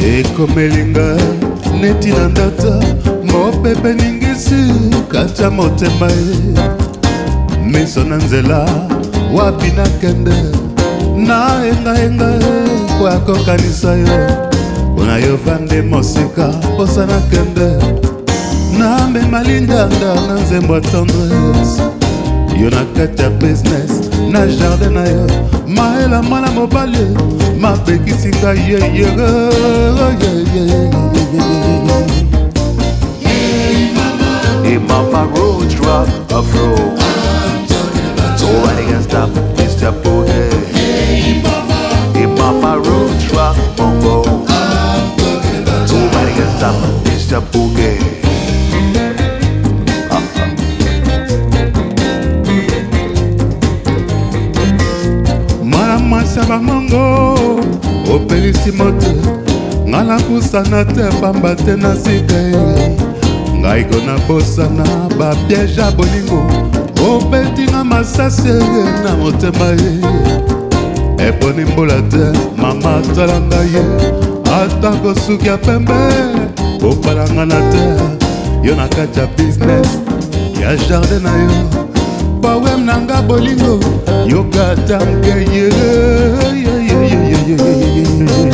ekomelinga neti na ndata mopepe ningisi kata motema ye miso na nzela wapi nakende na engaenga po akokanisa yo mpona yo vande mosika posa nakende namema lindanda na nzembo ya tendresse yo na kati ya business na jardin na yo maela mwana mobali mapekisinga yeyere Hey mama, road rock afro. Nobody can stop Mr. Boogie. Hey mama, road rock bongo. Nobody can stop Mr. Boogie. Mwana mwasi bamongo opelisi mote ngana kusana te pamba te na sika ye ngai kona bosana bapiège ya bolingo obetinga masasi na motema ye eponi mbola te mama tala ngai ye atako suki ya pembe opalangana te yo na kati ya business ya jardin na yo bawem nanga bolingo yo gata nkeye